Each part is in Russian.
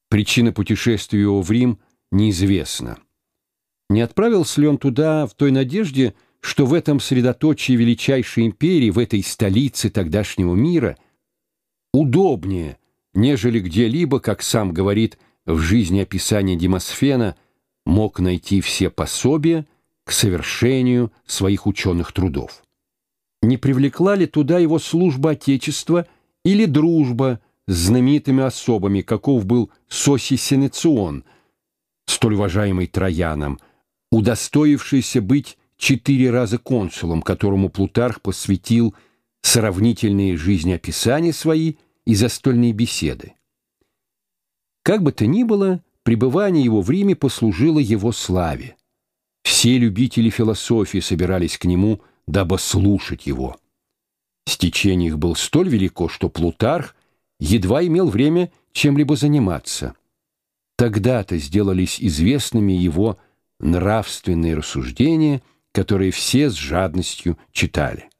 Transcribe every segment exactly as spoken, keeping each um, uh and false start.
Причина путешествия его в Рим неизвестна. Не отправился ли он туда в той надежде, что в этом средоточии величайшей империи, в этой столице тогдашнего мира, удобнее, нежели где-либо, как сам говорит в жизнеописании Демосфена, мог найти все пособия к совершению своих ученых трудов? Не привлекла ли туда его служба Отечества или дружба с знаменитыми особами, каков был Сосий Сенецион, столь уважаемый Трояном, удостоившийся быть четыре раза консулом, которому Плутарх посвятил сравнительные жизнеописания свои и застольные беседы? Как бы то ни было, пребывание его в Риме послужило его славе. Все любители философии собирались к нему, дабы слушать его. Стечение их было столь велико, что Плутарх едва имел время чем-либо заниматься. Тогда-то сделались известными его нравственные рассуждения, которые все с жадностью читали.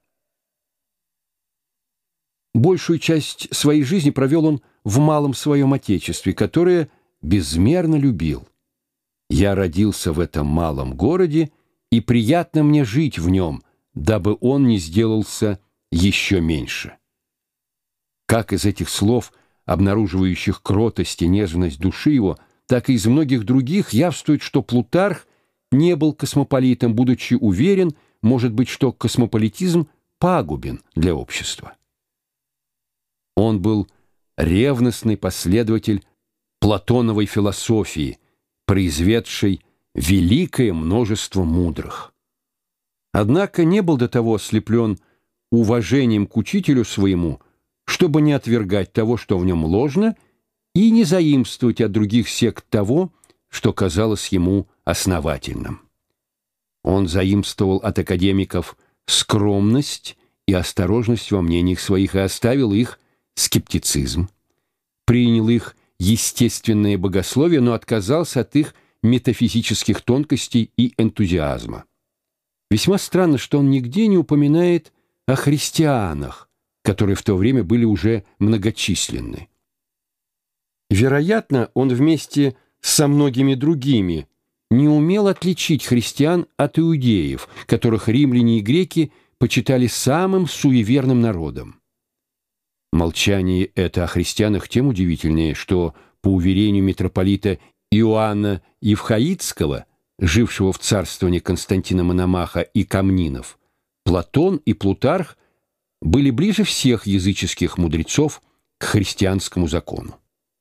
Большую часть своей жизни провел он в малом своем отечестве, которое безмерно любил. «Я родился в этом малом городе, и приятно мне жить в нем, дабы он не сделался еще меньше». Как из этих слов, обнаруживающих кротость и нежность души его, так и из многих других явствует, что Плутарх не был космополитом, будучи уверен, может быть, что космополитизм пагубен для общества. Он был ревностный последователь Платоновой философии, произведшей великое множество мудрых. Однако не был до того ослеплен уважением к учителю своему, чтобы не отвергать того, что в нем ложно, и не заимствовать от других сект того, что казалось ему основательным. Он заимствовал от академиков скромность и осторожность во мнениях своих и оставил их скептицизм, принял их естественное богословие, но отказался от их метафизических тонкостей и энтузиазма. Весьма странно, что он нигде не упоминает о христианах, которые в то время были уже многочисленны. Вероятно, он вместе со многими другими не умел отличить христиан от иудеев, которых римляне и греки почитали самым суеверным народом. Молчание это о христианах тем удивительнее, что, по уверению митрополита Иоанна Евхаидского, жившего в царствовании Константина Мономаха и Комнинов, Платон и Плутарх были ближе всех языческих мудрецов к христианскому закону.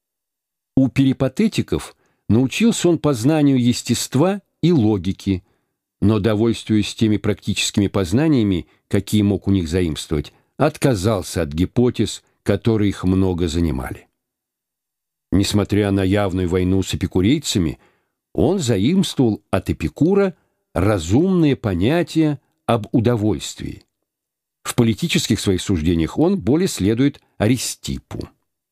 У перипатетиков научился он познанию естества и логики, но, довольствуясь теми практическими познаниями, какие мог у них заимствовать, отказался от гипотез, которые их много занимали. Несмотря на явную войну с эпикурейцами, он заимствовал от Эпикура разумные понятия об удовольствии. В политических своих суждениях он более следует Аристиппу.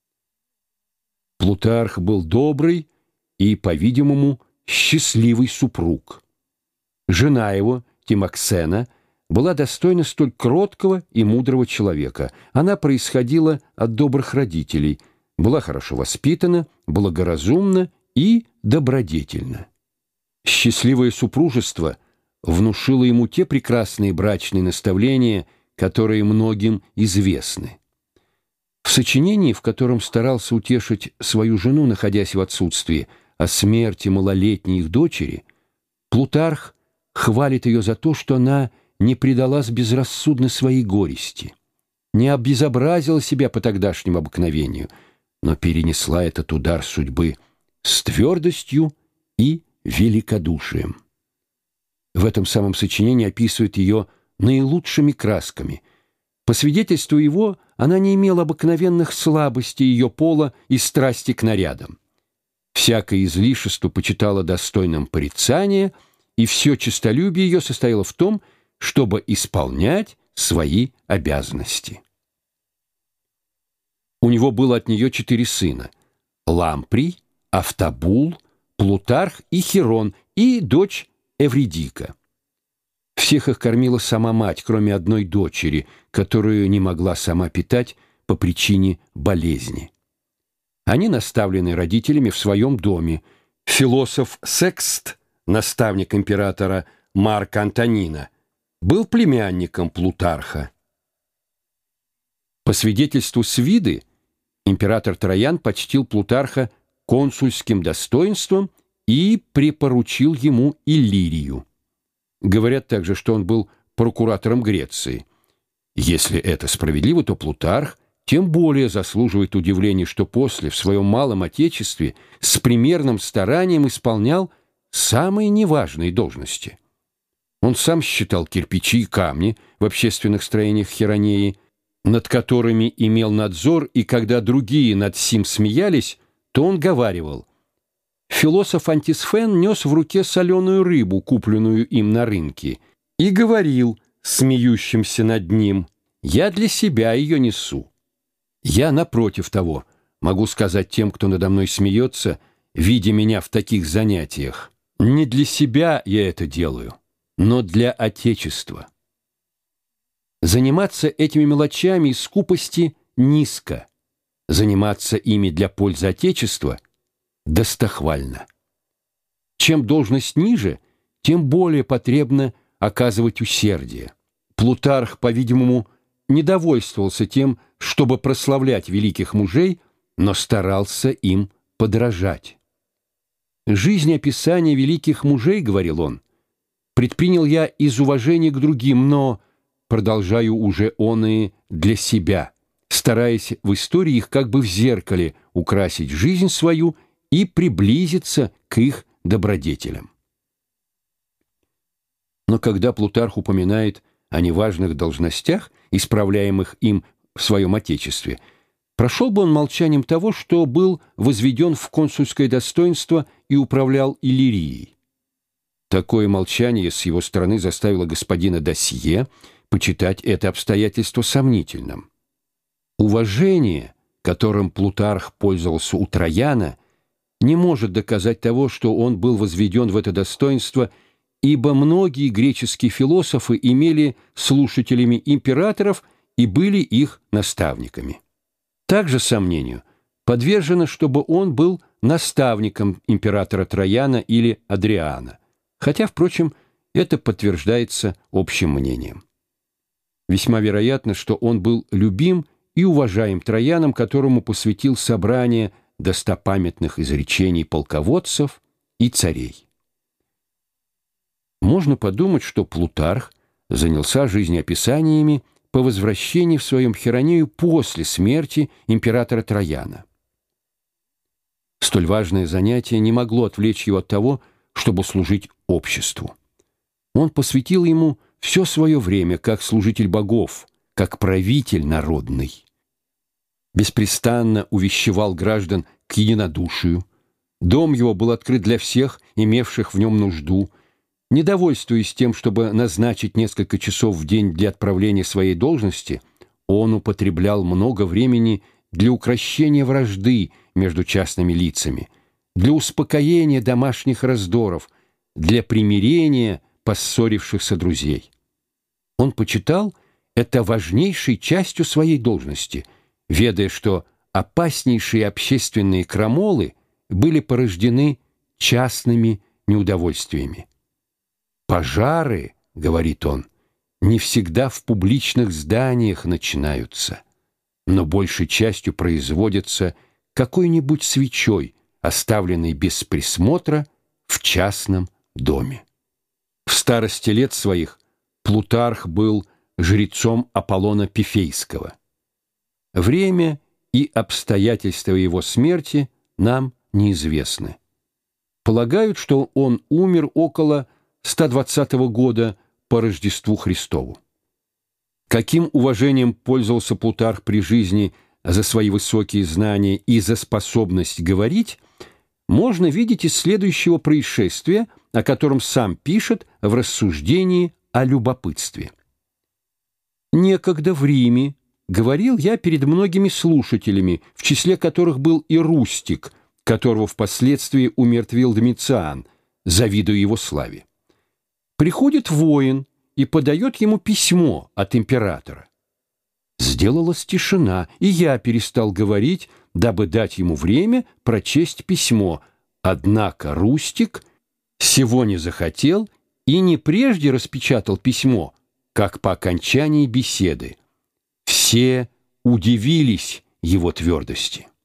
Плутарх был добрый и, по-видимому, счастливый супруг. Жена его, Тимоксена, была достойна столь кроткого и мудрого человека. Она происходила от добрых родителей, была хорошо воспитана, благоразумна и добродетельна. Счастливое супружество внушило ему те прекрасные брачные наставления, которые многим известны. В сочинении, в котором старался утешить свою жену, находясь в отсутствии, о смерти малолетней их дочери, Плутарх хвалит ее за то, что она не предалась безрассудно своей горести, не обезобразила себя по тогдашнему обыкновению, но перенесла этот удар судьбы с твердостью и великодушием. В этом самом сочинении описывает ее наилучшими красками. По свидетельству его, она не имела обыкновенных слабостей ее пола и страсти к нарядам. Всякое излишество почитала достойным порицания, и все честолюбие ее состояло в том, чтобы исполнять свои обязанности. У него было от нее четыре сына: Ламприй, Автобул, Плутарх и Хирон, и дочь Эвридика. Всех их кормила сама мать, кроме одной дочери, которую не могла сама питать по причине болезни. Они наставлены родителями в своем доме. Философ Секст, наставник императора Марка Антонина, был племянником Плутарха. По свидетельству Свиды, император Троян почтил Плутарха консульским достоинством и припоручил ему Иллирию. Говорят также, что он был прокуратором Греции. Если это справедливо, то Плутарх тем более заслуживает удивления, что после в своем малом отечестве с примерным старанием исполнял самые неважные должности. Он сам считал кирпичи и камни в общественных строениях Херонеи, над которыми имел надзор, и когда другие над сим смеялись, то он говаривал: философ Антисфен нес в руке соленую рыбу, купленную им на рынке, и говорил смеющимся над ним: «Я для себя ее несу». Я, напротив того, могу сказать тем, кто надо мной смеется, видя меня в таких занятиях: не для себя я это делаю, но для Отечества. Заниматься этими мелочами из скупости низко, заниматься ими для пользы Отечества достохвально. Чем должность ниже, тем более потребно оказывать усердие. Плутарх, по-видимому, не довольствовался тем, чтобы прославлять великих мужей, но старался им подражать. «Жизнеописание великих мужей, — говорил он, — предпринял я из уважения к другим, но продолжаю уже оные для себя, стараясь в истории их как бы в зеркале украсить жизнь свою и приблизиться к их добродетелям». Но когда Плутарх упоминает о неважных должностях, исправляемых им в своем отечестве, прошел бы он молчанием того, что был возведен в консульское достоинство и управлял Иллирией. Такое молчание с его стороны заставило господина Досье почитать это обстоятельство сомнительным. Уважение, которым Плутарх пользовался у Трояна, не может доказать того, что он был возведен в это достоинство, ибо многие греческие философы имели слушателями императоров и были их наставниками. Также сомнению подвержено, чтобы он был наставником императора Трояна или Адриана, хотя, впрочем, это подтверждается общим мнением. Весьма вероятно, что он был любим и уважаем Трояном, которому посвятил собрание достопамятных изречений полководцев и царей. Можно подумать, что Плутарх занялся жизнеописаниями по возвращении в своем Херонею после смерти императора Трояна. Столь важное занятие не могло отвлечь его от того, чтобы служить обществу. Он посвятил ему все свое время как служитель богов, как правитель народный. Беспрестанно увещевал граждан к единодушию. Дом его был открыт для всех, имевших в нем нужду. Не довольствуясь тем, чтобы назначить несколько часов в день для отправления своей должности, он употреблял много времени для укрощения вражды между частными лицами, для успокоения домашних раздоров, для примирения поссорившихся друзей. Он почитал это важнейшей частью своей должности, ведая, что опаснейшие общественные крамолы были порождены частными неудовольствиями. «Пожары, — говорит он, — не всегда в публичных зданиях начинаются, но большей частью производятся какой-нибудь свечой, оставленной без присмотра в частном доме». В старости лет своих Плутарх был жрецом Аполлона Пифейского. Время и обстоятельства его смерти нам неизвестны. Полагают, что он умер около ста двадцатого года по Рождеству Христову. Каким уважением пользовался Плутарх при жизни за свои высокие знания и за способность говорить, можно видеть из следующего происшествия, о котором сам пишет в рассуждении о любопытстве. «Некогда в Риме говорил я перед многими слушателями, в числе которых был и Рустик, которого впоследствии умертвил Домициан, завидуя его славе. Приходит воин и подает ему письмо от императора. Сделалась тишина, и я перестал говорить, дабы дать ему время прочесть письмо. Однако Рустик сего не захотел и не прежде распечатал письмо, как по окончании беседы. Все удивились его твердости.